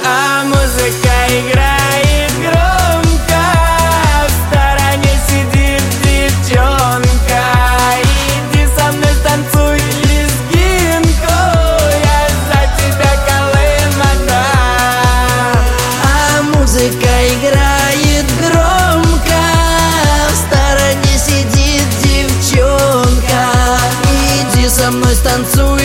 А музыка играет громко, в стороне сидит девчонка. Иди со мной станцуй лезгинку, я за тебя колымата. А музыка играет громко, в стороне сидит девчонка. Иди со мной станцуй